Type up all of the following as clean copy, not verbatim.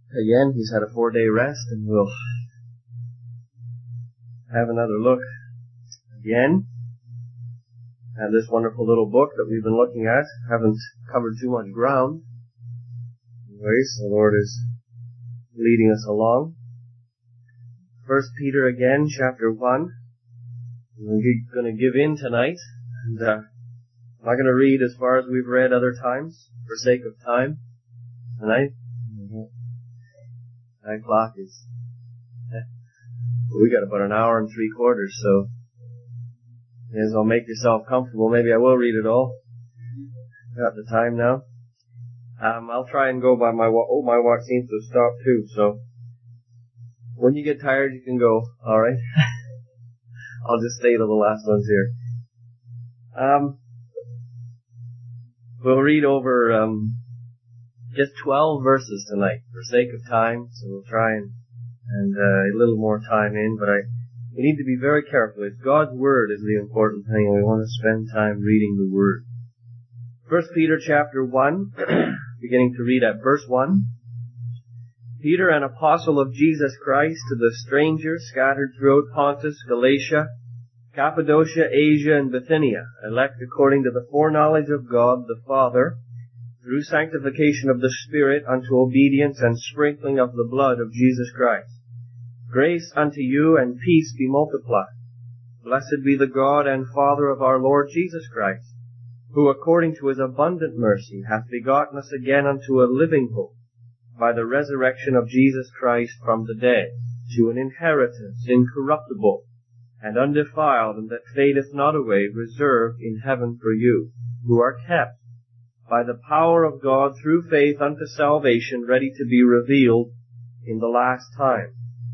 Again, he's had a 4-day rest, and we'll have another look again at this wonderful little book that we've been looking at. Haven't covered too much ground. Anyways, the Lord is leading us along. 1 Peter again, chapter 1. We're going to give in tonight, and I'm not going to read as far as we've read other times, for sake of time. Tonight, 9 o'clock is, we got about an hour and 3/4, so may as well make yourself comfortable. Maybe I will read it all. Got the time now. I'll try and go by my watch. Oh, my watch seems to have stopped too, so when you get tired, you can go, alright? I'll just stay to the last ones here. We'll read over just 12 verses tonight for sake of time, so we'll try and a little more time in, but we need to be very careful. It's God's Word is the important thing, and we want to spend time reading the Word. 1 Peter chapter 1, beginning to read at verse 1. Peter, an apostle of Jesus Christ, to the strangers scattered throughout Pontus, Galatia, Cappadocia, Asia, and Bithynia, elect according to the foreknowledge of God the Father, through sanctification of the Spirit unto obedience and sprinkling of the blood of Jesus Christ. Grace unto you and peace be multiplied. Blessed be the God and Father of our Lord Jesus Christ, who according to his abundant mercy hath begotten us again unto a living hope, by the resurrection of Jesus Christ from the dead, to an inheritance incorruptible and undefiled, and that fadeth not away, reserved in heaven for you, who are kept by the power of God through faith unto salvation, ready to be revealed in the last time.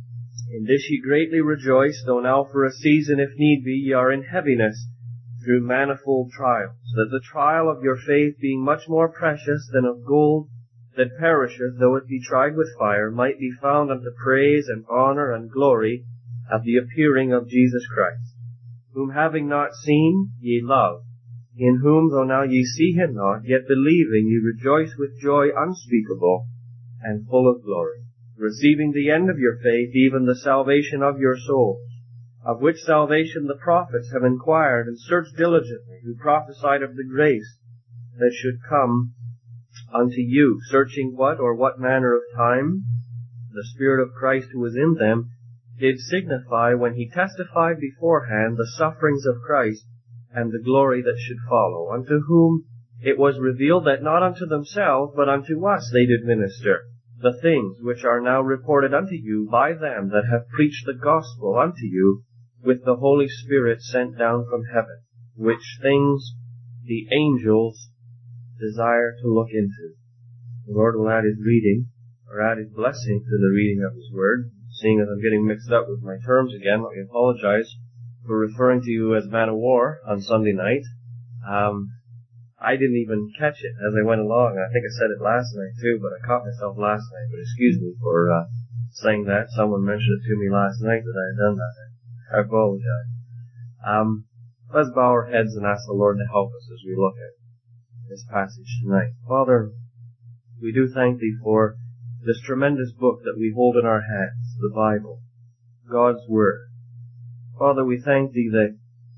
In this ye greatly rejoice, though now for a season, if need be, ye are in heaviness through manifold trials, that the trial of your faith, being much more precious than of gold that perisheth, though it be tried with fire, might be found unto praise and honor and glory at the appearing of Jesus Christ, whom having not seen ye love, in whom, though now ye see him not, yet believing ye rejoice with joy unspeakable and full of glory, receiving the end of your faith, even the salvation of your souls, of which salvation the prophets have inquired and searched diligently, who prophesied of the grace that should come unto you, searching what manner of time the Spirit of Christ who was in them did signify when he testified beforehand the sufferings of Christ and the glory that should follow, unto whom it was revealed that not unto themselves, but unto us they did minister the things which are now reported unto you by them that have preached the gospel unto you with the Holy Spirit sent down from heaven, which things the angels desire to look into. The Lord will add his reading, or add his blessing to the reading of his word. Seeing as I'm getting mixed up with my terms again, let me apologize for referring to you as man of war on Sunday night. I didn't even catch it as I went along. I think I said it last night too, but I caught myself last night. But excuse me for saying that. Someone mentioned it to me last night that I had done that. I apologize. Let's bow our heads and ask the Lord to help us as we look at this passage tonight. Father, we do thank thee for this tremendous book that we hold in our hands, the Bible, God's Word. Father, we thank thee that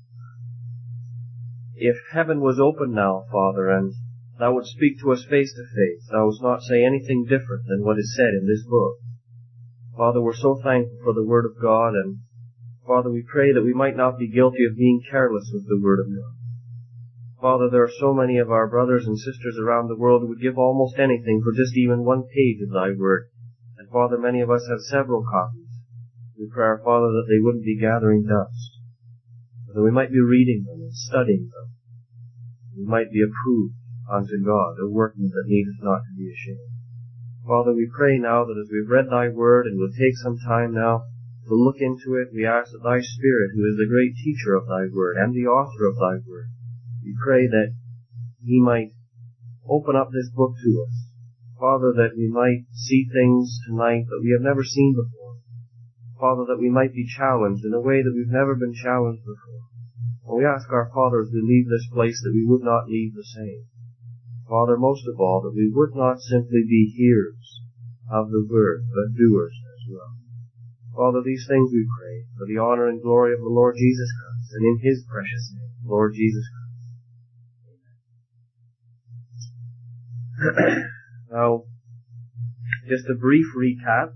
if heaven was open now, Father, and thou would speak to us face to face, thou wouldst not say anything different than what is said in this book. Father, we're so thankful for the Word of God, and Father, we pray that we might not be guilty of being careless with the Word of God. Father, there are so many of our brothers and sisters around the world who would give almost anything for just even one page of thy Word. And Father, many of us have several copies. We pray, our Father, that they wouldn't be gathering dust, but that we might be reading them and studying them. We might be approved unto God, a workman that needeth not to be ashamed. Father, we pray now that as we've read thy Word and we'll take some time now to look into it, we ask that thy Spirit, who is the great teacher of thy Word and the author of thy Word, we pray that he might open up this book to us. Father, that we might see things tonight that we have never seen before. Father, that we might be challenged in a way that we've never been challenged before. And we ask our Father as we leave this place that we would not leave the same. Father, most of all, that we would not simply be hearers of the word, but doers as well. Father, these things we pray for the honor and glory of the Lord Jesus Christ, and in His precious name, Lord Jesus Christ. Now, just a brief recap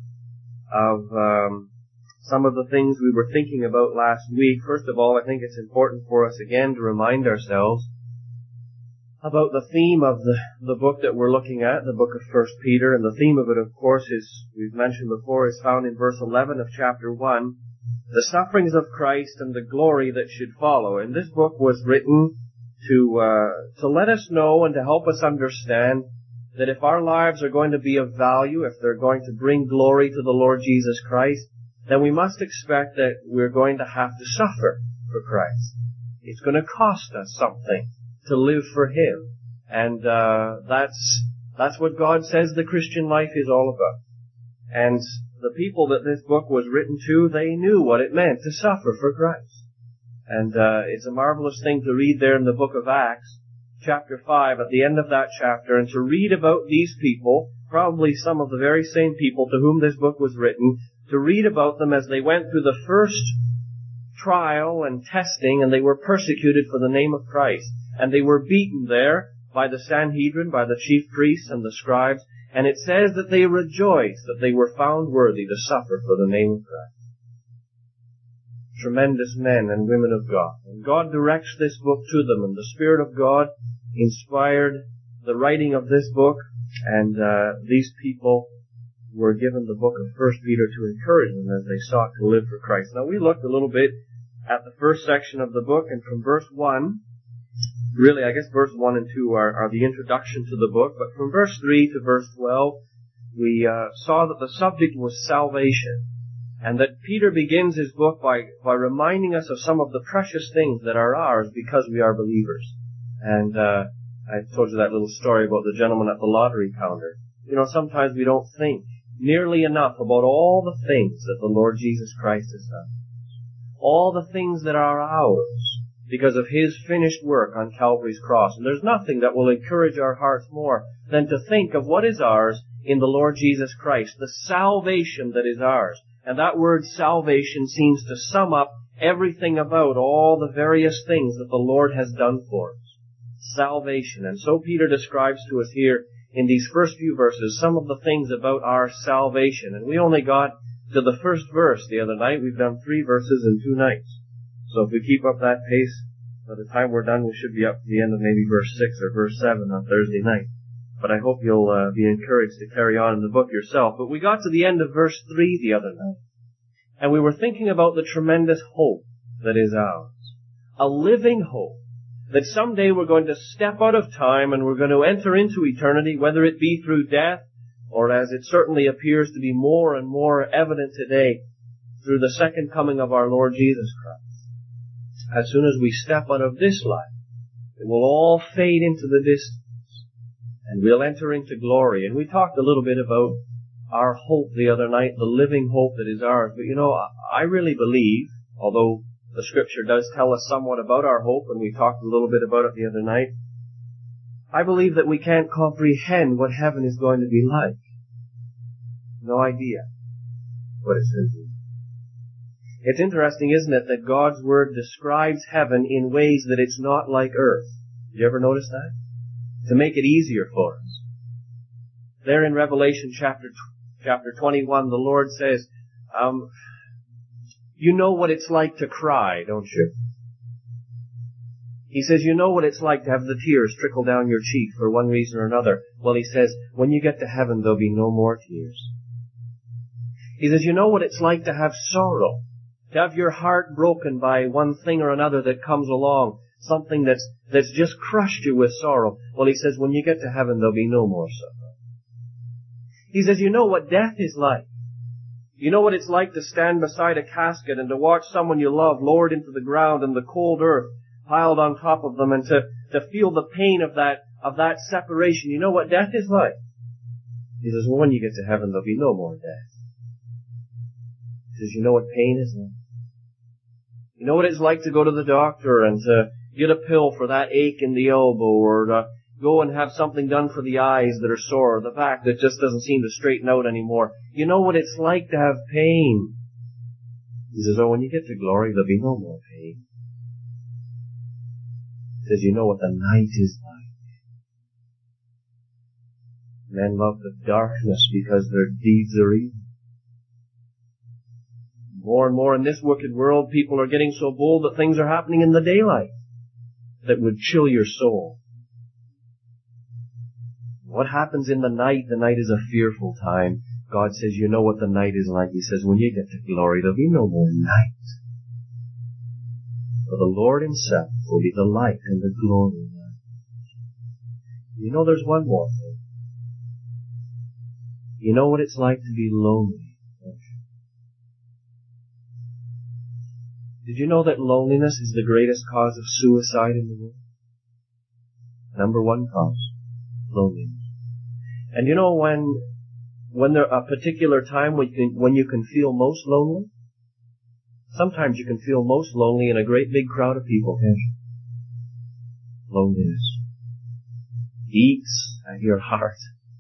of some of the things we were thinking about last week. First of all, I think it's important for us again to remind ourselves about the theme of the book that we're looking at, the book of 1 Peter. And the theme of it, of course, is, we've mentioned before, is found in verse 11 of chapter 1, the sufferings of Christ and the glory that should follow. And this book was written to let us know and to help us understand that if our lives are going to be of value, if they're going to bring glory to the Lord Jesus Christ, then we must expect that we're going to have to suffer for Christ. It's going to cost us something to live for Him. And that's what God says the Christian life is all about. And the people that this book was written to, they knew what it meant to suffer for Christ. And it's a marvelous thing to read there in the book of Acts, chapter 5, at the end of that chapter, and to read about these people, probably some of the very same people to whom this book was written, to read about them as they went through the first trial and testing, and they were persecuted for the name of Christ. And they were beaten there by the Sanhedrin, by the chief priests and the scribes, and it says that they rejoiced that they were found worthy to suffer for the name of Christ. Tremendous men and women of God. And God directs this book to them, and the Spirit of God inspired the writing of this book, and these people were given the book of 1 Peter to encourage them as they sought to live for Christ. Now we looked a little bit at the first section of the book, and from verse 1, really I guess verse 1 and 2 are the introduction to the book, but from verse 3 to verse 12, we saw that the subject was salvation, and that Peter begins his book by reminding us of some of the precious things that are ours because we are believers. And I told you that little story about the gentleman at the lottery counter. You know, sometimes we don't think nearly enough about all the things that the Lord Jesus Christ has done. All the things that are ours because of His finished work on Calvary's cross. And there's nothing that will encourage our hearts more than to think of what is ours in the Lord Jesus Christ, the salvation that is ours. And that word salvation seems to sum up everything about all the various things that the Lord has done for us. Salvation. And so Peter describes to us here in these first few verses some of the things about our salvation. And we only got to the first verse the other night. We've done 3 verses in 2 nights. So if we keep up that pace, by the time we're done, we should be up to the end of maybe verse 6 or verse 7 on Thursday night. But I hope you'll be encouraged to carry on in the book yourself. But we got to the end of verse 3 the other night, and we were thinking about the tremendous hope that is ours. A living hope that someday we're going to step out of time and we're going to enter into eternity, whether it be through death or, as it certainly appears to be more and more evident today, through the second coming of our Lord Jesus Christ. As soon as we step out of this life, it will all fade into the distance, and we'll enter into glory. And we talked a little bit about our hope the other night, the living hope that is ours. But you know, I really believe, although the Scripture does tell us somewhat about our hope, and we talked a little bit about it the other night, I believe that we can't comprehend what heaven is going to be like. No idea what it's going to be. It's interesting, isn't it, that God's Word describes heaven in ways that it's not like earth. Did you ever notice that? To make it easier for us. There in Revelation chapter 21, the Lord says, you know what it's like to cry, don't you? He says, you know what it's like to have the tears trickle down your cheek for one reason or another. Well, He says, when you get to heaven, there'll be no more tears. He says, you know what it's like to have sorrow, to have your heart broken by one thing or another that comes along, something that's just crushed you with sorrow. Well, He says, when you get to heaven, there'll be no more sorrow. He says, you know what death is like. You know what it's like to stand beside a casket and to watch someone you love lowered into the ground and the cold earth piled on top of them, and to feel the pain of that separation. You know what death is like. He says, well, when you get to heaven, there'll be no more death. He says, you know what pain is like? You know what it's like to go to the doctor and to get a pill for that ache in the elbow, or to go and have something done for the eyes that are sore, or the back that just doesn't seem to straighten out anymore. You know what it's like to have pain. He says, oh, when you get to glory, there'll be no more pain. He says, you know what the night is like. Men love the darkness because their deeds are evil. More and more in this wicked world, people are getting so bold that things are happening in the daylight that would chill your soul. What happens in the night? The night is a fearful time. God says, you know what the night is like. He says, when you get to glory, there'll be no more night. For the Lord Himself will be the light and the glory. You know, there's one more thing. You know what it's like to be lonely. Did you know that loneliness is the greatest cause of suicide in the world? Number one cause, loneliness. And you know when there a particular time when you can feel most lonely? Sometimes you can feel most lonely in a great big crowd of people, can't you? Loneliness eats at your heart.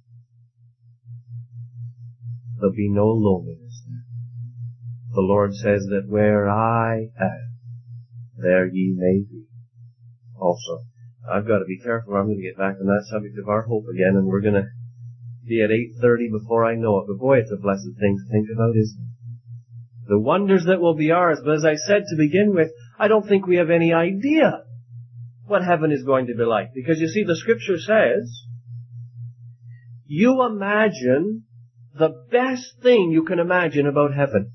There'll be no loneliness there. The Lord says that where I am, there ye may be also. I've got to be careful. I'm going to get back on that subject of our hope again, and we're going to be at 8:30 before I know it. But boy, it's a blessed thing to think about, isn't it? The wonders that will be ours. But as I said to begin with, I don't think we have any idea what heaven is going to be like. Because you see, the Scripture says, you imagine the best thing you can imagine about heaven.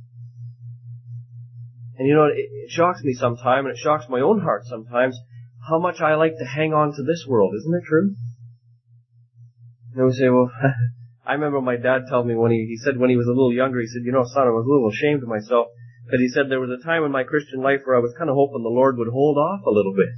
And you know, it shocks me sometimes, and it shocks my own heart sometimes, how much I like to hang on to this world. Isn't it true? And we say, well, I remember my dad told me when he said when he was a little younger, he said, you know, son, I was a little ashamed of myself, because he said there was a time in my Christian life where I was kind of hoping the Lord would hold off a little bit.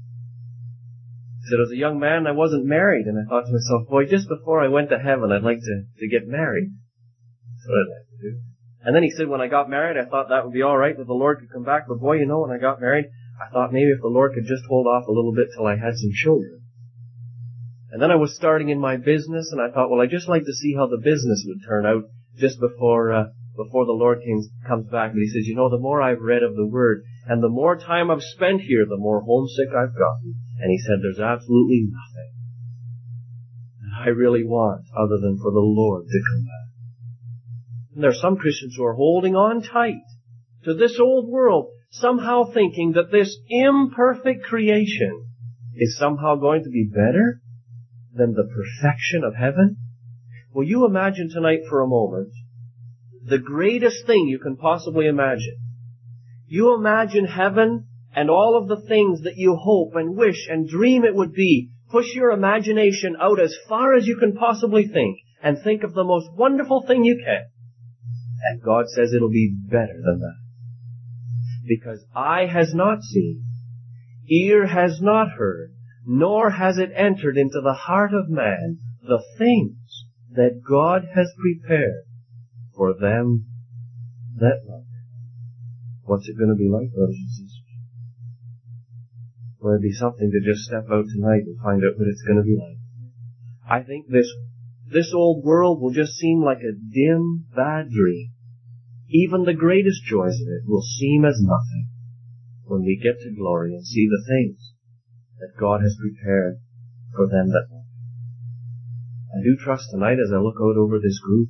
He said, as a young man, I wasn't married, and I thought to myself, boy, just before I went to heaven, I'd like to get married. That's what I'd like to do. And then he said, when I got married, I thought that would be all right, that the Lord could come back. But boy, you know, when I got married, I thought maybe if the Lord could just hold off a little bit till I had some children. And then I was starting in my business, and I thought, well, I'd just like to see how the business would turn out just before the Lord comes back. But he says, you know, the more I've read of the Word, and the more time I've spent here, the more homesick I've gotten. And he said, there's absolutely nothing that I really want other than for the Lord to come back. And there are some Christians who are holding on tight to this old world, somehow thinking that this imperfect creation is somehow going to be better than the perfection of heaven. Will you imagine tonight for a moment the greatest thing you can possibly imagine? You imagine heaven and all of the things that you hope and wish and dream it would be. Push your imagination out as far as you can possibly think and think of the most wonderful thing you can. And God says it'll be better than that. Because eye has not seen, ear has not heard, nor has it entered into the heart of man the things that God has prepared for them that love Him. What's it going to be like, brothers and sisters? Well, it'd be something to just step out tonight and find out what it's going to be like. I think this old world will just seem like a dim, bad dream. Even the greatest joys of it will seem as nothing when we get to glory and see the things that God has prepared for them that love Him. I do trust tonight as I look out over this group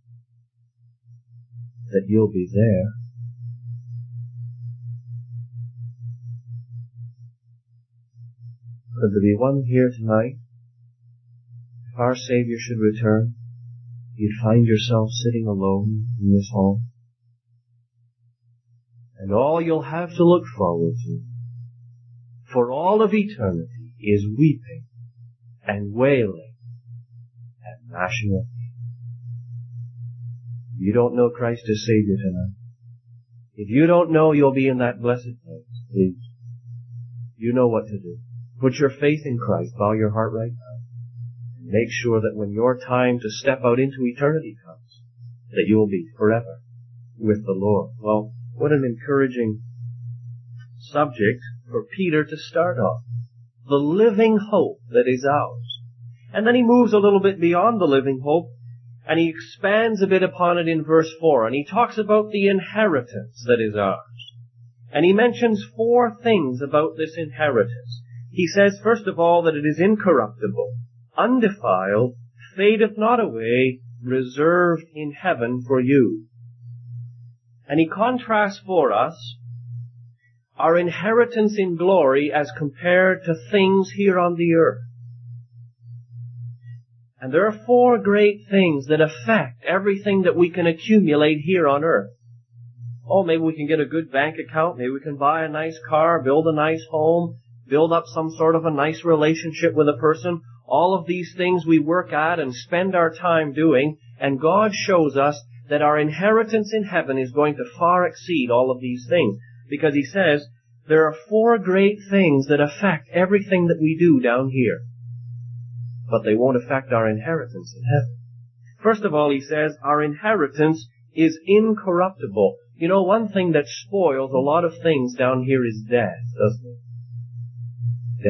that you'll be there. Could there be one here tonight? If our Savior should return, you'd find yourself sitting alone in this hall. And all you'll have to look forward to for all of eternity is weeping and wailing and gnashing of teeth. You don't know Christ as Savior tonight. If you don't know you'll be in that blessed place, please, you know what to do. Put your faith in Christ. Bow your heart right now. And make sure that when your time to step out into eternity comes, that you will be forever with the Lord. Well, what an encouraging subject for Peter to start off. the living hope that is ours. And then he moves a little bit beyond the living hope, and he expands a bit upon it in verse 4, and he talks about the inheritance that is ours. And he mentions 4 things about this inheritance. He says, first of all, that it is incorruptible, undefiled, fadeth not away, reserved in heaven for you. And he contrasts for us our inheritance in glory as compared to things here on the earth. And there are 4 great things that affect everything that we can accumulate here on earth. Oh, maybe we can get a good bank account, maybe we can buy a nice car, build a nice home, build up some sort of a nice relationship with a person. All of these things we work at and spend our time doing, and God shows us that our inheritance in heaven is going to far exceed all of these things. Because he says, there are 4 great things that affect everything that we do down here. But they won't affect our inheritance in heaven. First of all, he says, our inheritance is incorruptible. You know, one thing that spoils a lot of things down here is death, doesn't it?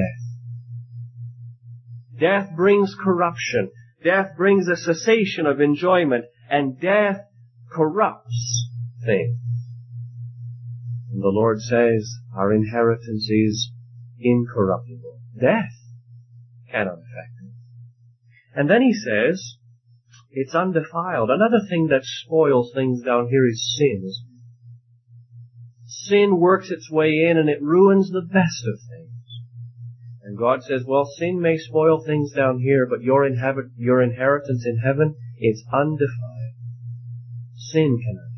Death. Death brings corruption. Death brings a cessation of enjoyment. And death corrupts things. And the Lord says, our inheritance is incorruptible. Death cannot affect it. And then he says, it's undefiled. Another thing that spoils things down here is sin. Sin works its way in and it ruins the best of things. And God says, well, sin may spoil things down here, but your inheritance in heaven, it's undefiled. Sin cannot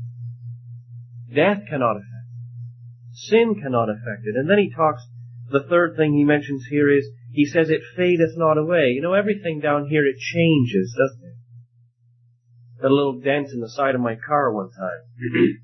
touch it. Death cannot affect it. Sin cannot affect it. And then he talks, the third thing he mentions here is, he says it fadeth not away. You know, everything down here, it changes, doesn't it? Got a little dent in the side of my car one time.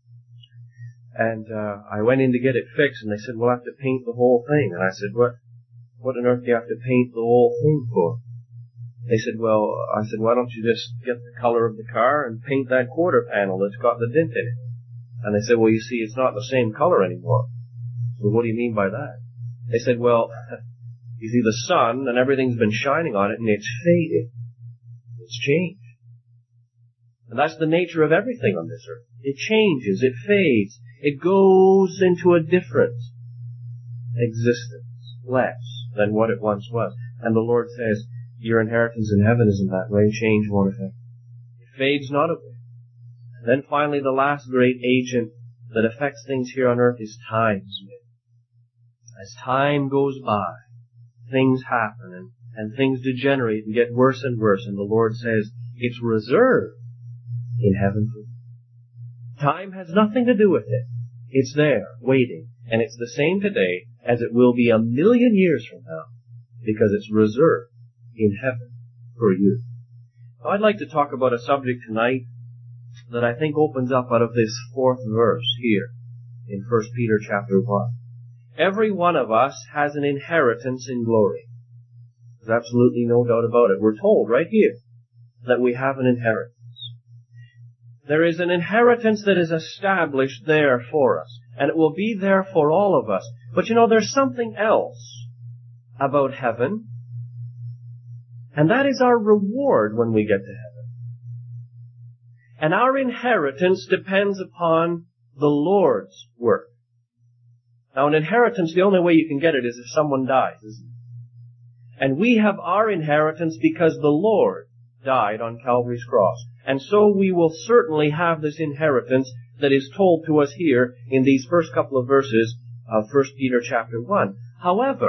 And I went in to get it fixed, and they said, we'll have to paint the whole thing. And I said, what on earth do you have to paint the whole thing for? They said, I said, why don't you just get the color of the car and paint that quarter panel that's got the dent in it? And they said, well, you see, it's not the same color anymore. So what do you mean by that? They said, well, you see the sun and everything's been shining on it and it's faded. It's changed. And that's the nature of everything on this earth. It changes, it fades, it goes into a different existence, less than what it once was. And the Lord says, your inheritance in heaven isn't that way. Change won't affect it. It fades not away. And then finally, the last great agent that affects things here on earth is time. As time goes by, things happen and things degenerate and get worse and worse. And the Lord says, it's reserved in heaven for you. Time has nothing to do with it. It's there, waiting. And it's the same today as it will be 1,000,000 years from now, because it's reserved in heaven for you. Now, I'd like to talk about a subject tonight that I think opens up out of this 4th verse here in 1 Peter chapter 1. Every one of us has an inheritance in glory. There's absolutely no doubt about it. We're told right here that we have an inheritance. There is an inheritance that is established there for us, and it will be there for all of us. But you know, there's something else about heaven, and that is our reward when we get to heaven. And our inheritance depends upon the Lord's work. Now, an inheritance, the only way you can get it is if someone dies, isn't it? And we have our inheritance because the Lord died on Calvary's cross. And so we will certainly have this inheritance that is told to us here in these first couple of verses of 1 Peter chapter 1. However,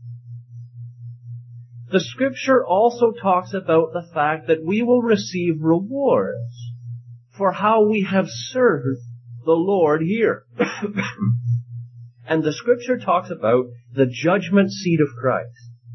the Scripture also talks about the fact that we will receive rewards for how we have served the Lord here. And the Scripture talks about the judgment seat of Christ.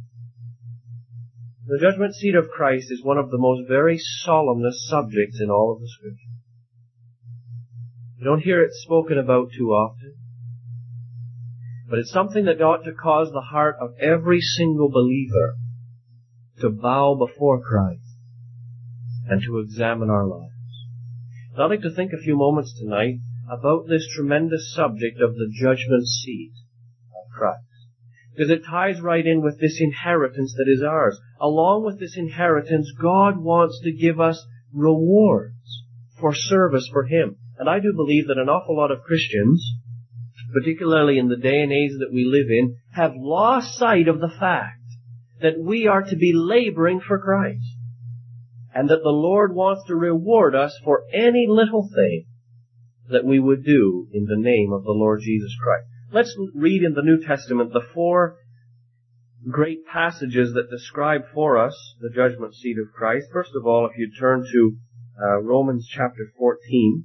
The judgment seat of Christ is one of the most very solemnest subjects in all of the Scripture. You don't hear it spoken about too often. But it's something that ought to cause the heart of every single believer to bow before Christ and to examine our lives. And I'd like to think a few moments tonight about this tremendous subject of the judgment seat of Christ. because it ties right in with this inheritance that is ours. Along with this inheritance, God wants to give us rewards for service for Him. And I do believe that an awful lot of Christians, particularly in the day and age that we live in, have lost sight of the fact that we are to be laboring for Christ, and that the Lord wants to reward us for any little thing that we would do in the name of the Lord Jesus Christ. Let's read in the New Testament the 4 great passages that describe for us the judgment seat of Christ. First of all, if you turn to Romans chapter 14.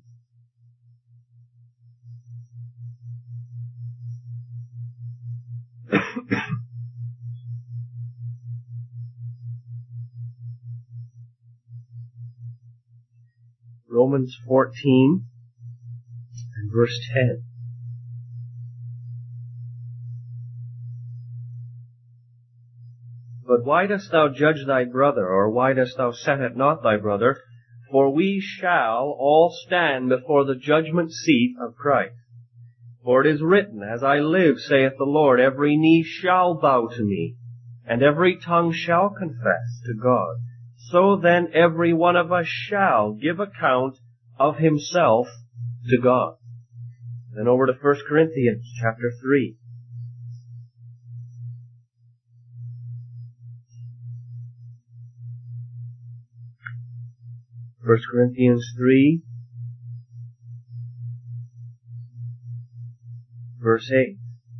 Romans 14 and verse 10. But why dost thou judge thy brother, or why dost thou set at naught thy brother? For we shall all stand before the judgment seat of Christ. For it is written, As I live, saith the Lord, every knee shall bow to me, and every tongue shall confess to God. So then every one of us shall give account of himself to God. Then over to 1 Corinthians chapter 3. 1 Corinthians 3, verse 8.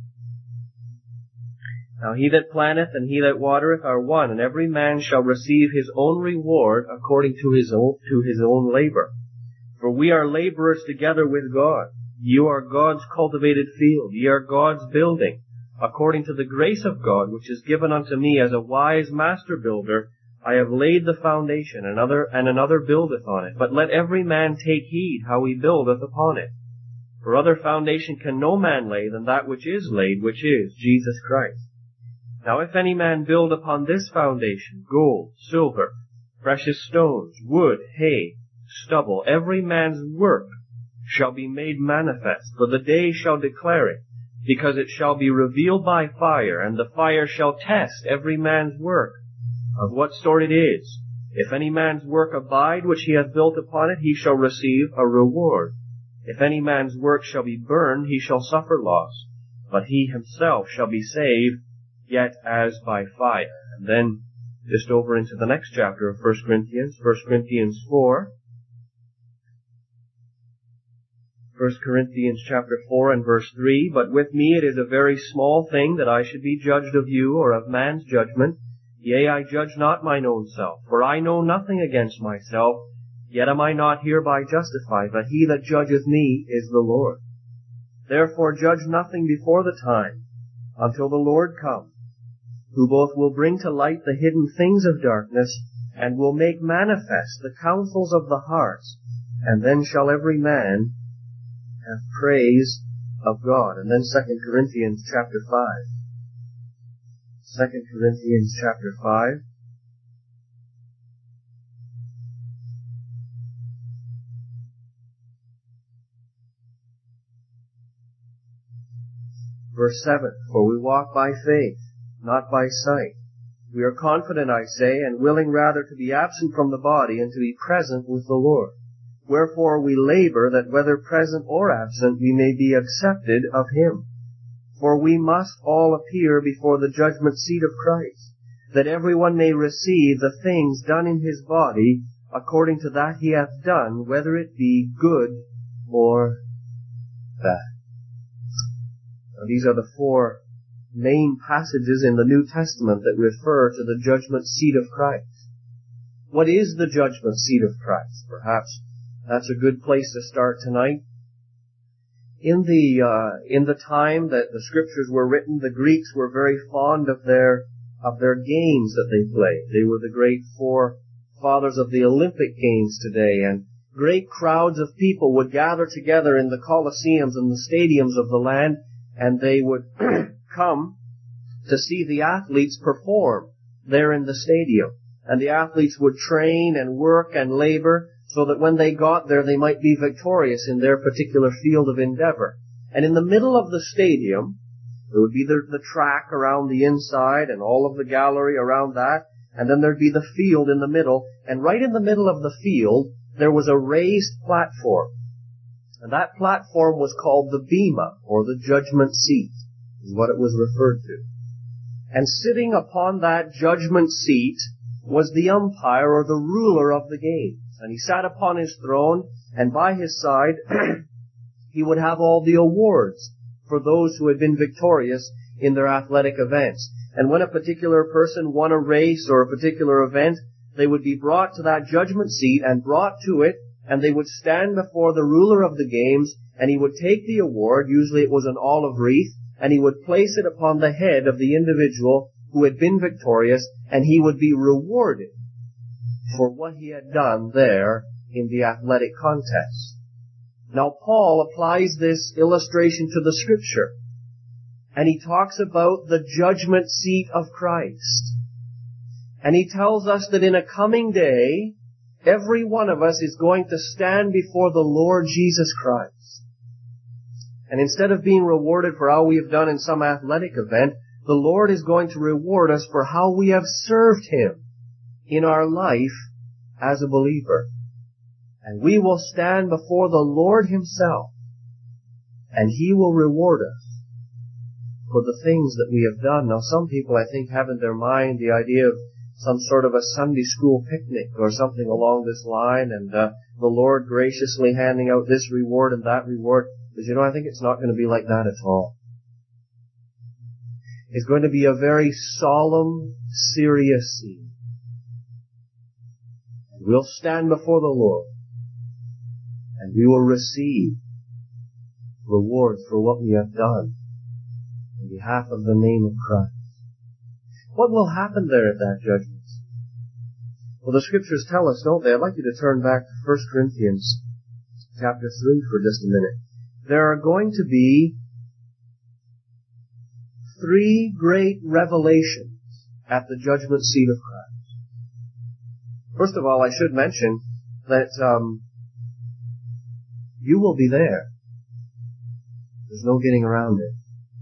Now he that planteth and he that watereth are one, and every man shall receive his own reward according to his own labor. For we are laborers together with God. You are God's cultivated field. Ye are God's building, according to the grace of God, which is given unto me as a wise master builder. I have laid the foundation, and another buildeth on it. But let every man take heed how he buildeth upon it. For other foundation can no man lay than that which is laid, which is Jesus Christ. Now if any man build upon this foundation gold, silver, precious stones, wood, hay, stubble, every man's work shall be made manifest, for the day shall declare it, because it shall be revealed by fire, and the fire shall test every man's work, of what sort it is. If any man's work abide which he hath built upon it, he shall receive a reward. If any man's work shall be burned, he shall suffer loss, but he himself shall be saved, yet as by fire. And then just over into the next chapter of 1 Corinthians, 1 Corinthians 4. 1 Corinthians chapter 4 and verse 3, But with me it is a very small thing that I should be judged of you, or of man's judgment. Yea, I judge not mine own self, for I know nothing against myself, yet am I not hereby justified, but he that judgeth me is the Lord. Therefore judge nothing before the time, until the Lord come, who both will bring to light the hidden things of darkness, and will make manifest the counsels of the hearts, and then shall every man have praise of God. And then 2 Corinthians chapter 5. 2 Corinthians chapter 5. Verse 7, For we walk by faith, not by sight. We are confident, I say, and willing rather to be absent from the body and to be present with the Lord. Wherefore we labor that whether present or absent we may be accepted of Him. For we must all appear before the judgment seat of Christ, that every one may receive the things done in his body according to that he hath done, whether it be good or bad. Now, these are the 4 main passages in the New Testament that refer to the judgment seat of Christ. What is the judgment seat of Christ? Perhaps that's a good place to start tonight. In the time that the scriptures were written, the Greeks were very fond of their games that they played. They were the great 4 fathers of the Olympic Games today, and great crowds of people would gather together in the Colosseums and the stadiums of the land, and they would come to see the athletes perform there in the stadium. And the athletes would train and work and labor so that when they got there they might be victorious in their particular field of endeavor. And in the middle of the stadium There would be the track around the inside and all of the gallery around that. And then there'd be the field in the middle. And right in the middle of the field, there was a raised platform. And that platform was called the Bema, or the judgment seat, is what it was referred to. And sitting upon that judgment seat was the umpire, or the ruler of the games. And he sat upon his throne, and by his side he would have all the awards for those who had been victorious in their athletic events. And when a particular person won a race or a particular event, they would be brought to that judgment seat and brought to it, and they would stand before the ruler of the games, and he would take the award, usually it was an olive wreath, and he would place it upon the head of the individual who had been victorious, and he would be rewarded for what he had done there in the athletic contest. Now Paul applies this illustration to the Scripture, and he talks about the judgment seat of Christ. And he tells us that in a coming day, every one of us is going to stand before the Lord Jesus Christ. And instead of being rewarded for how we have done in some athletic event, the Lord is going to reward us for how we have served Him in our life as a believer. And we will stand before the Lord Himself, and He will reward us for the things that we have done. Now, some people, I think, have in their mind the idea of some sort of a Sunday school picnic or something along this line, and the Lord graciously handing out this reward and that reward. But I think it's not going to be like that at all. It's going to be a very solemn, serious scene. And we'll stand before the Lord, and we will receive rewards for what we have done on behalf of the name of Christ. What will happen there at that judgment? Well, the Scriptures tell us, don't they? I'd like you to turn back to 1 Corinthians chapter 3 for just a minute. There are going to be 3 great revelations at the judgment seat of Christ. First of all, I should mention that you will be there. There's no getting around it.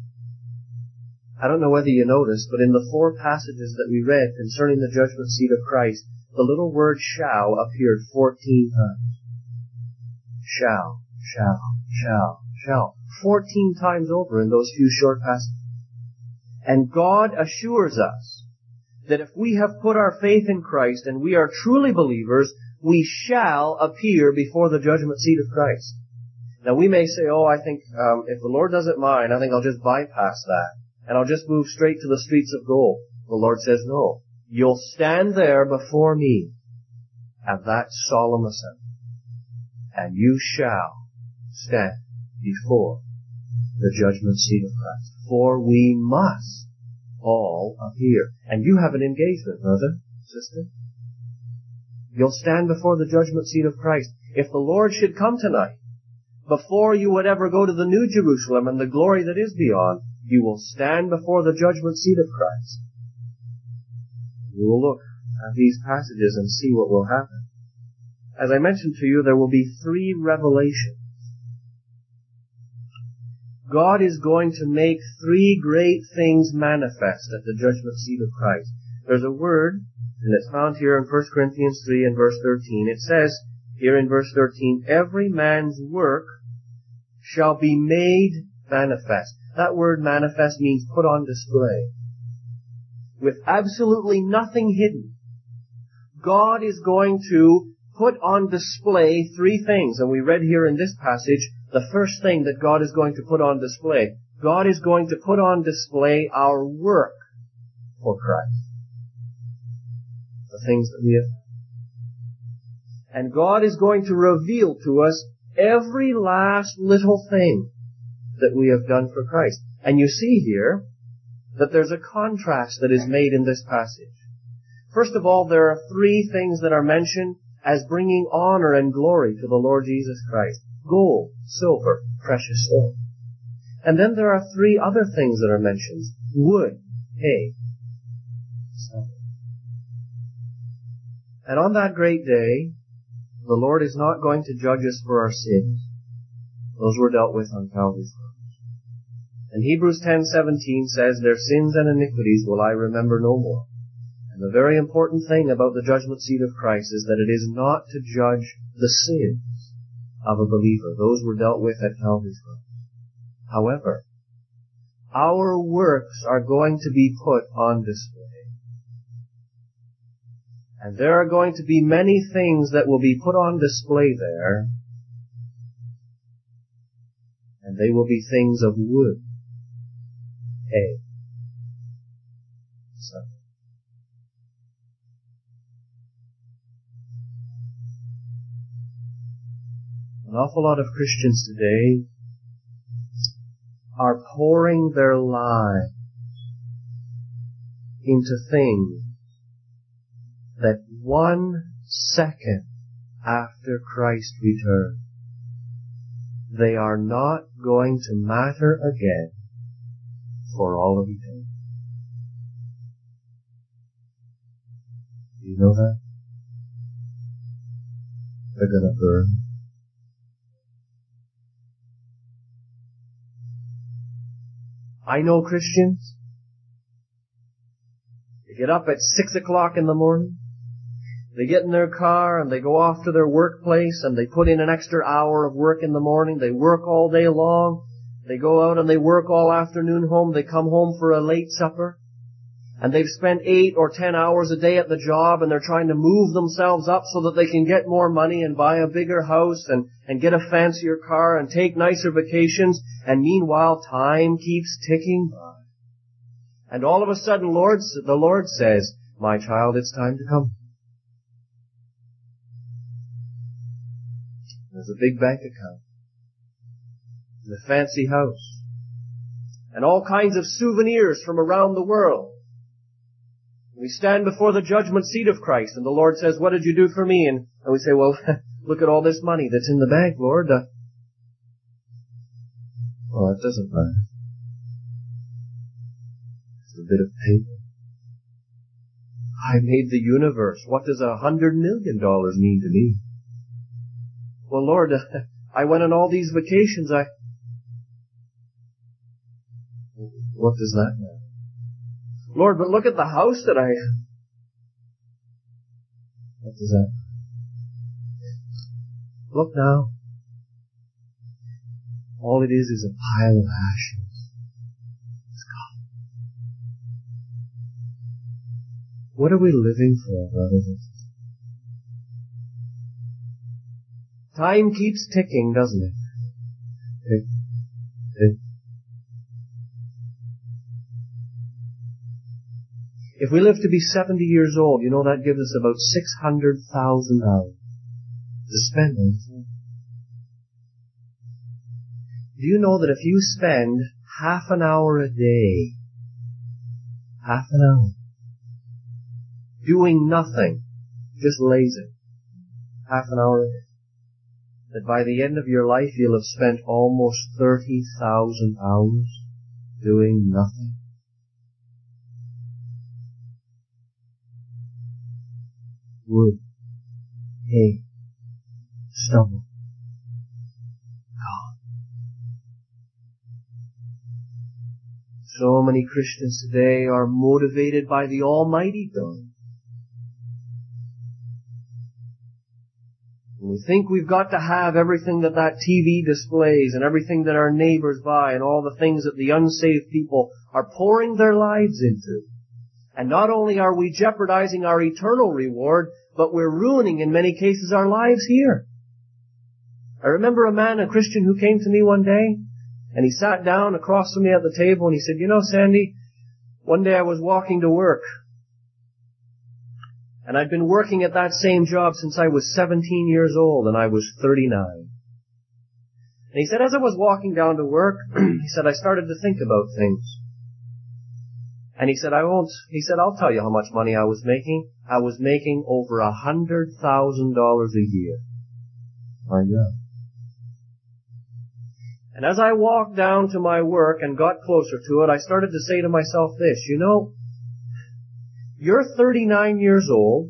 I don't know whether you noticed, but in the 4 passages that we read concerning the judgment seat of Christ, the little word shall appeared 14 times. Shall, shall, shall, shall. 14 times over in those few short passages. And God assures us that if we have put our faith in Christ and we are truly believers, we shall appear before the judgment seat of Christ. Now we may say, I think if the Lord doesn't mind, I think I'll just bypass that. And I'll just move straight to the streets of gold. The Lord says, no. You'll stand there before me at that solemn assembly, and you shall stand before the judgment seat of Christ. For we must all appear. And you have an engagement, brother, sister. You'll stand before the judgment seat of Christ. If the Lord should come tonight, before you would ever go to the New Jerusalem and the glory that is beyond, you will stand before the judgment seat of Christ. We will look at these passages and see what will happen. As I mentioned to you, there will be 3 revelations. God is going to make 3 great things manifest at the judgment seat of Christ. There's a word, and it's found here in 1 Corinthians 3 and verse 13. It says here in verse 13, every man's work shall be made manifest. That word manifest means put on display. With absolutely nothing hidden. God is going to put on display 3 things. And we read here in this passage, the first thing that God is going to put on display. God is going to put on display our work for Christ. The things that we have. And God is going to reveal to us every last little thing that we have done for Christ. And you see here that there's a contrast that is made in this passage. First of all, there are 3 things that are mentioned as bringing honor and glory to the Lord Jesus Christ. Gold, silver, precious stone. And then there are 3 other things that are mentioned. Wood, hay, stone. And on that great day, the Lord is not going to judge us for our sins. Those were dealt with on Calvary's cross. And Hebrews 10:17 says, their sins and iniquities will I remember no more. And the very important thing about the judgment seat of Christ is that it is not to judge the sins of a believer. Those were dealt with at Calvary's cross. However, our works are going to be put on display. And there are going to be many things that will be put on display there. And they will be things of wood, hay, stone. An awful lot of Christians today are pouring their lives into things that 1 second after Christ returns, they are not going to matter again for all of eternity. Do you know that? They're going to burn. I know Christians. They get up at 6 o'clock in the morning. They get in their car and they go off to their workplace and they put in an extra hour of work in the morning. They work all day long. They go out and they work all afternoon home. They come home for a late supper. And they've spent 8 or 10 hours a day at the job and they're trying to move themselves up so that they can get more money and buy a bigger house and get a fancier car and take nicer vacations. And meanwhile, time keeps ticking by. And all of a sudden, the Lord says, my child, it's time to come. There's a big bank account, and a fancy house, and all kinds of souvenirs from around the world. We stand before the judgment seat of Christ, and the Lord says, what did you do for me? And we say, well, look at all this money that's in the bank, Lord. Well, it doesn't matter. It's a bit of paper. I made the universe. What does $100 million mean to me? Well, Lord, I went on all these vacations. What does that matter? Lord, but look at the house that I... What does that matter? Look now. All it is a pile of ashes. It's gone. What are we living for, brothers and sisters? Time keeps ticking, doesn't it? Tick, tick. If we live to be 70 years old, you know that gives us about 600,000 hours to spend on this. Do you know that if you spend half an hour a day, half an hour, doing nothing, just lazy, half an hour a day, that by the end of your life you'll have spent almost 30,000 hours doing nothing? Wood, hay, stubble, gone. So many Christians today are motivated by the Almighty God. We think we've got to have everything that TV displays and everything that our neighbors buy and all the things that the unsaved people are pouring their lives into. And not only are we jeopardizing our eternal reward, but we're ruining in many cases our lives here. I remember a Christian who came to me one day and he sat down across from me at the table and he said, you know, Sandy, one day I was walking to work. And I'd been working at that same job since I was 17 years old and I was 39. And he said, as I was walking down to work, he said, I started to think about things. And he said, I'll tell you how much money I was making. I was making over $100,000 a year. My God. And as I walked down to my work and got closer to it, I started to say to myself this, you know, you're 39 years old.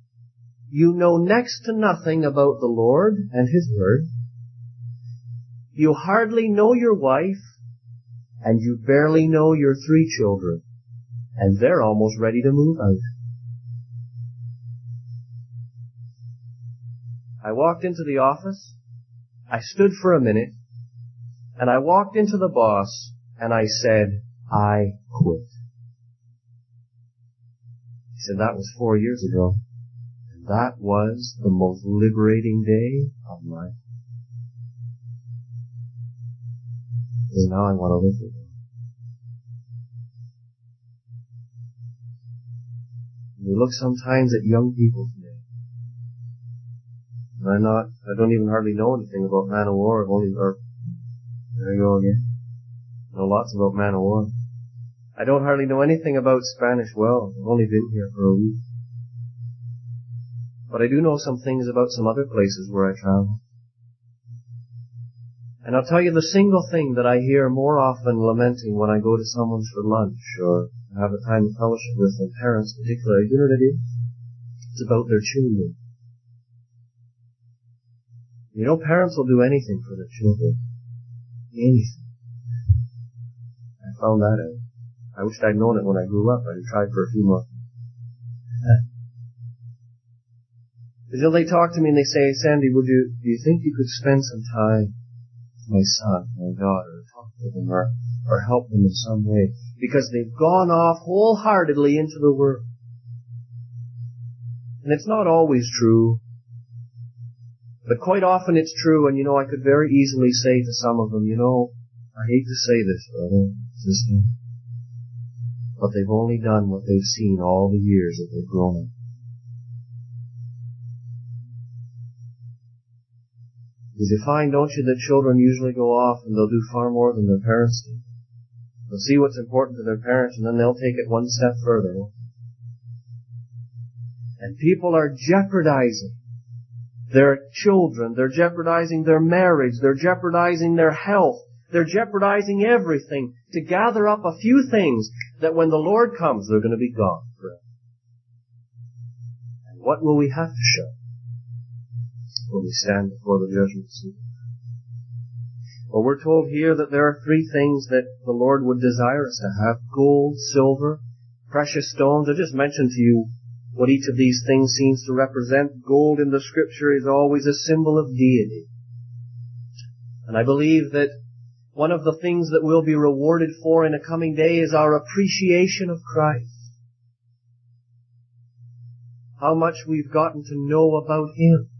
You know next to nothing about the Lord and His Word. You hardly know your wife, and you barely know your 3 children, and they're almost ready to move out. I walked into the office, I stood for a minute, and I walked into the boss, and I said, I quit. He said, that was 4 years ago. And that was the most liberating day of my life. Because now I want to live with him. We look sometimes at young people today. And I don't even hardly know anything about Man of War. There you go again. I know lots about Man of War. I don't hardly know anything about Spanish Wells. I've only been here for a week. But I do know some things about some other places where I travel. And I'll tell you the single thing that I hear more often lamenting when I go to someone's for lunch or have a time of fellowship with them, parents particularly, you know what it is? It's about their children. You know, parents will do anything for their children. Anything. I found that out. I wished I'd known it when I grew up. I'd tried for a few months. Until they talk to me and they say, Sandy, do you think you could spend some time with my son, my daughter, talk to them or help them in some way? Because they've gone off wholeheartedly into the world. And it's not always true. But quite often it's true, and I could very easily say to some of them, I hate to say this, brother, sister, but they've only done what they've seen all the years that they've grown up. Because you find, don't you, that children usually go off and they'll do far more than their parents do. They'll see what's important to their parents and then they'll take it one step further. And people are jeopardizing their children, they're jeopardizing their marriage, they're jeopardizing their health, they're jeopardizing everything to gather up a few things that when the Lord comes, they're going to be gone forever. And what will we have to show when we stand before the judgment seat? Well, we're told here that there are 3 things that the Lord would desire us to have: gold, silver, precious stones. I just mentioned to you what each of these things seems to represent. Gold in the Scripture is always a symbol of deity. And I believe that one of the things that we'll be rewarded for in a coming day is our appreciation of Christ. How much we've gotten to know about Him.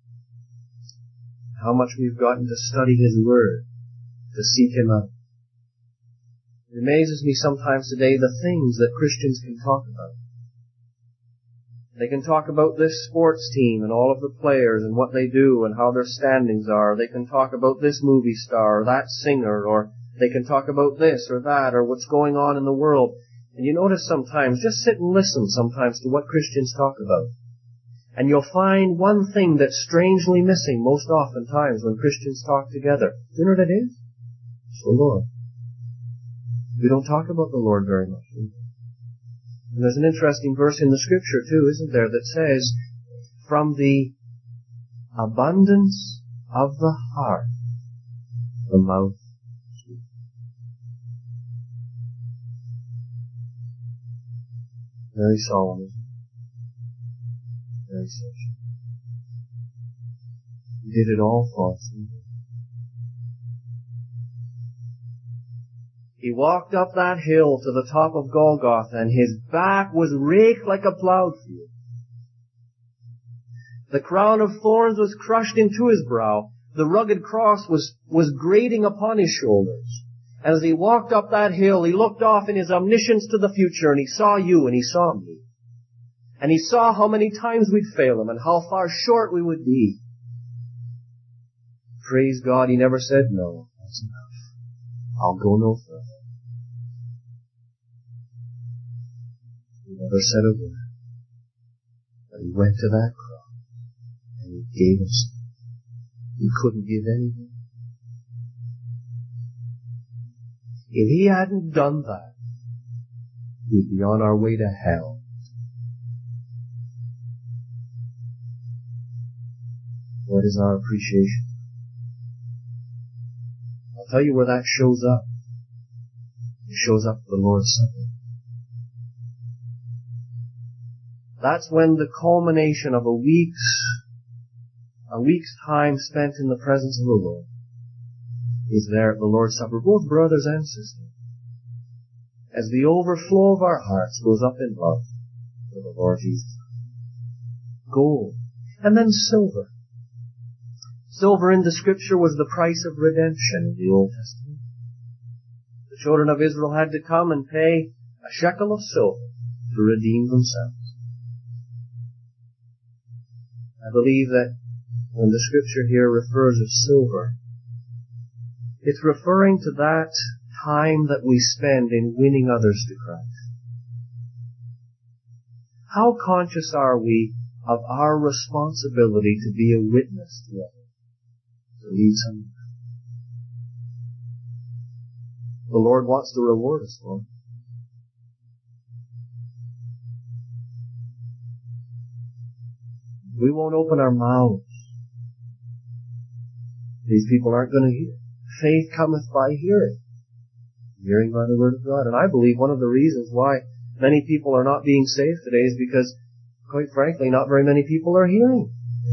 How much we've gotten to study His Word, to seek Him out. It amazes me sometimes today the things that Christians can talk about. They can talk about this sports team and all of the players and what they do and how their standings are. They can talk about this movie star or that singer, or they can talk about this or that or what's going on in the world. And you notice sometimes, just sit and listen sometimes to what Christians talk about. And you'll find one thing that's strangely missing most oftentimes when Christians talk together. Do you know what it is? It's the Lord. We don't talk about the Lord very much. And there's an interesting verse in the Scripture too, isn't there, that says, from the abundance of the heart, the mouth speaks. Very solemn, isn't it? Very social. He did it all for us. He walked up that hill to the top of Golgotha, and his back was raked like a plowed field. The crown of thorns was crushed into his brow. The rugged cross was grating upon his shoulders. As he walked up that hill, he looked off in his omniscience to the future, and he saw you and he saw me. And he saw how many times we'd fail him and how far short we would be. Praise God, he never said, no, that's enough. I'll go no further. He never said a word. But he went to that cross and he gave us. He couldn't give anything. If he hadn't done that, we'd be on our way to hell. What is our appreciation? I'll tell you where that shows up. It shows up at the Lord's Supper. That's when the culmination of a week's time spent in the presence of the Lord is there at the Lord's Supper, both brothers and sisters, as the overflow of our hearts goes up in love for the Lord Jesus. Gold. And then silver. Silver in the Scripture was the price of redemption in the Old Testament. The children of Israel had to come and pay a shekel of silver to redeem themselves. I believe that when the Scripture here refers of silver, it's referring to that time that we spend in winning others to Christ. How conscious are we of our responsibility to be a witness to others, to lead someone? The Lord wants to reward us for it. We won't open our mouths. These people aren't going to hear. Faith cometh by hearing. Hearing by the Word of God. And I believe one of the reasons why many people are not being saved today is because, quite frankly, not very many people are hearing.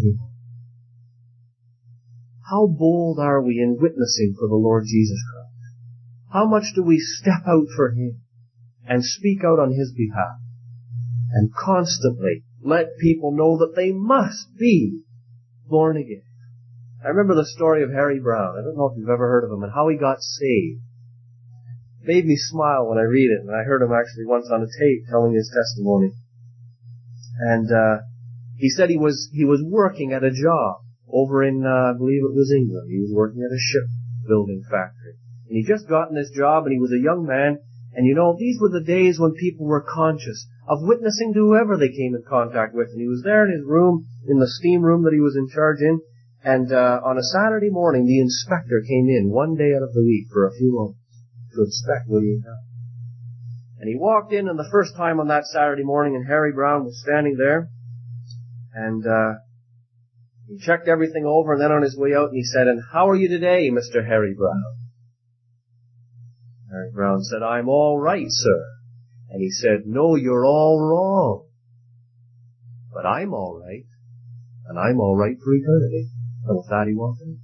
How bold are we in witnessing for the Lord Jesus Christ? How much do we step out for Him and speak out on His behalf and constantly let people know that they must be born again? I remember the story of Harry Brown. I don't know if you've ever heard of him and how he got saved. It made me smile when I read it, and I heard him actually once on a tape telling his testimony. And he said he was working at a job over in, I believe it was England. He was working at a shipbuilding factory. And he just gotten this job, and he was a young man. And you know, these were the days when people were conscious of witnessing to whoever they came in contact with. And he was there in his room, in the steam room that he was in charge in. And on a Saturday morning, the inspector came in one day out of the week for a few moments to inspect William Brown. And he walked in, and the first time on that Saturday morning, and Harry Brown was standing there, and he checked everything over, and then on his way out, he said, "And how are you today, Mr. Harry Brown?" Harry Brown said, "I'm all right, sir." And he said, "No, you're all wrong. But I'm all right, and I'm all right for eternity." And with that, he walked in.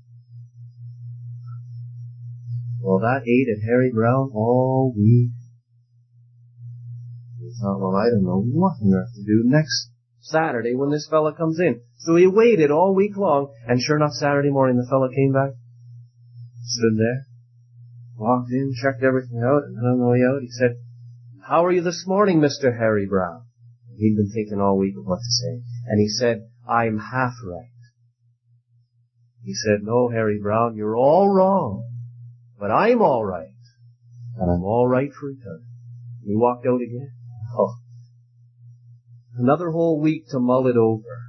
Well, that ate at Harry Brown all week. He thought, well, I don't know what on earth to do next Saturday when this fella comes in. So he waited all week long, and sure enough, Saturday morning the fella came back, stood there, walked in, checked everything out, and then on the way out he said, "How are you this morning, Mr. Harry Brown?" He'd been thinking all week of what to say. And he said, "I'm half right." He said, "No, Harry Brown, you're all wrong. But I'm all right. And I'm all right for eternity." He walked out again. Oh. Another whole week to mull it over.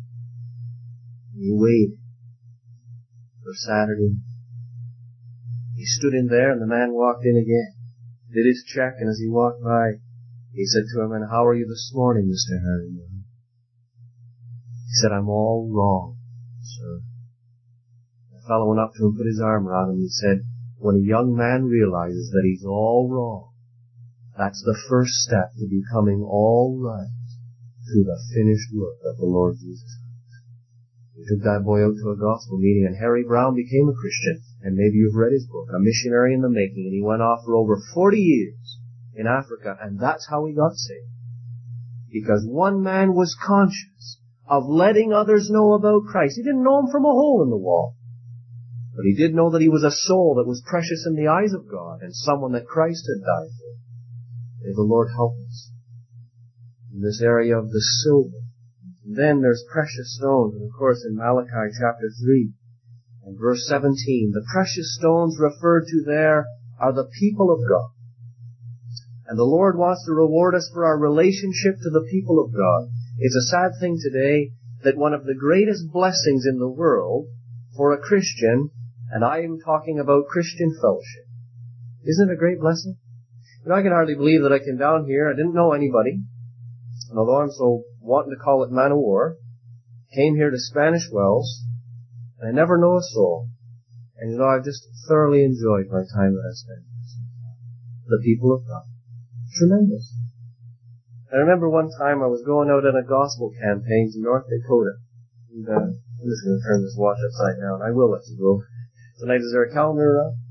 He waited for Saturday. He stood in there, and the man walked in again. Did his check, and as he walked by, he said to him, "And how are you this morning, Mr. Harry Brown?" He said, "I'm all wrong, sir." The fellow went up to him, put his arm around him, and he said, "When a young man realizes that he's all wrong, that's the first step to becoming all right through the finished work of the Lord Jesus Christ." He took that boy out to a gospel meeting, and Harry Brown became a Christian. And maybe you've read his book, A Missionary in the Making, and he went off for over 40 years in Africa, and that's how he got saved. Because one man was conscious of letting others know about Christ. He didn't know him from a hole in the wall. But he did know that he was a soul that was precious in the eyes of God, and someone that Christ had died for. May the Lord help us in this area of the silver. And then there's precious stones, and of course in Malachi chapter 3 and verse 17, the precious stones referred to there are the people of God. And the Lord wants to reward us for our relationship to the people of God. It's a sad thing today that one of the greatest blessings in the world for a Christian, and I am talking about Christian fellowship. Isn't it a great blessing? You know, I can hardly believe that I came down here. I didn't know anybody. And although I'm so wanting to call it man of war, came here to Spanish Wells, and I never know a soul. And I've just thoroughly enjoyed my time that I've spent. The people of God. Tremendous. I remember one time I was going out on a gospel campaign to North Dakota. And, I'm just going to turn this watch upside down. I will let you go. Tonight, is there a calendar around?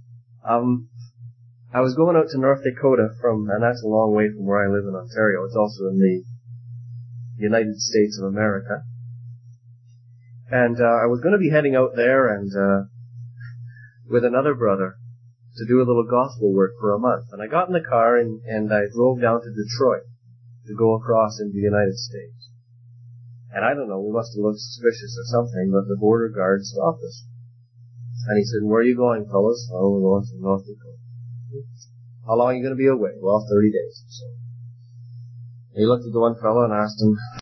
I was going out to North Dakota and that's a long way from where I live in Ontario. It's also in the United States of America. And, I was going to be heading out there and, with another brother to do a little gospel work for a month. And I got in the car and I drove down to Detroit to go across into the United States. And I don't know, we must have looked suspicious or something, but the border guard stopped us. And he said, "Where are you going, fellas?" "Oh, we're going to North Dakota." "How long are you going to be away?" "Well, 30 days." So he looked at the one fellow and asked him,